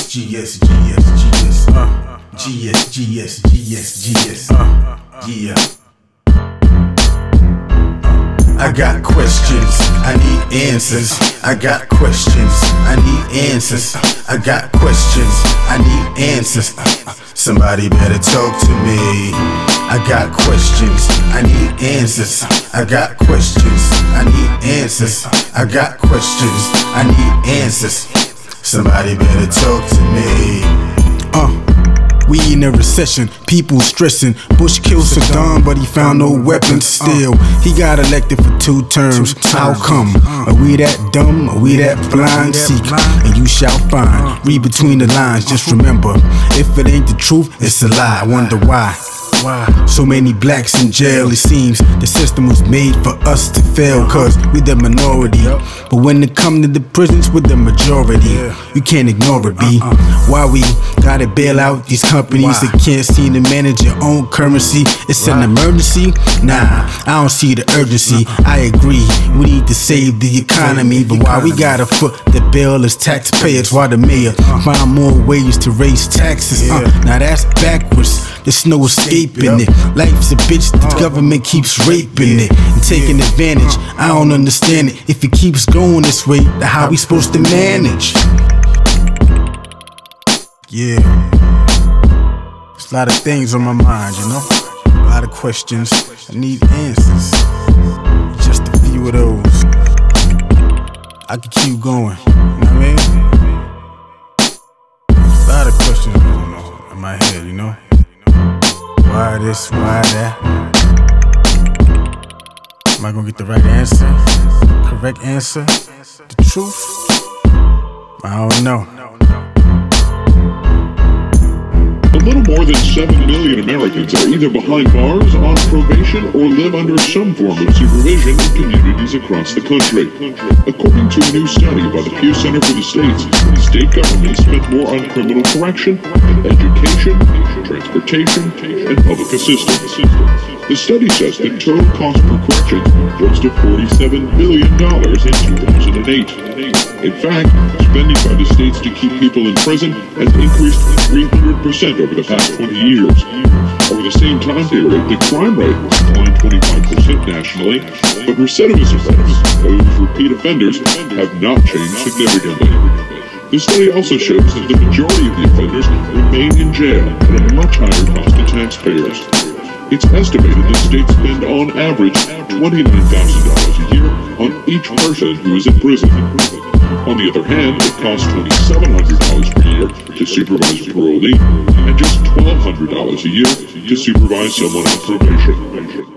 Yeah. I got questions, I need answers. I got questions, I need answers. I got questions, I need answers. Somebody better talk to me. I got questions, I need answers. I got questions, I need answers. I got questions, I need answers. Somebody better talk to me. We in a recession, people stressing. Bush killed Saddam, but he found no weapons still. He got elected for 2 terms. How come? Are we that dumb? Are we that blind? Seek, and you shall find. Read between the lines, just remember, if it ain't the truth, it's a lie. I wonder why. So many blacks in jail, it seems the system was made for us to fail, cause we the minority. But when it come to the prisons, we're the majority. You can't ignore it, B. Why we gotta bail out these companies that can't seem to manage your own currency? It's an emergency? Nah, I don't see the urgency. I agree, we need to save the economy, but why we gotta foot the bill as taxpayers? Why the mayor find more ways to raise taxes? Now that's backwards. There's no escaping it. Life's a bitch, the government keeps raping it and taking advantage. I don't understand it. If it keeps going this way, then how we supposed to manage? Yeah, there's a lot of things on my mind, you know? A lot of questions, I need answers. Just a few of those. I could keep going, you know what I mean? A lot of questions going on in my head, you know? Why this, why that? Am I gonna get the right answer? Correct answer? The truth? I don't know. A little more than 7 million Americans are either behind bars, on probation, or live under some form of supervision in communities across the country. According to a new study by the Pew Center for the States, state governments spend more on criminal correction, education, transportation, and public assistance. The study says the total cost per correction rose to $47 billion in 2008. In fact, spending by the states to keep people in prison has increased 300% over the past 20 years. Over the same time period, the crime rate declined 25% nationally, but recidivism rates, those repeat offenders, have not changed significantly. The study also shows that the majority of the offenders remain in jail at a much higher cost to taxpayers. It's estimated that states spend on average $29,000 a year on each person who is in prison. On the other hand, it costs $2,700 per year to supervise a parolee and just $1,200 a year to supervise someone on probation.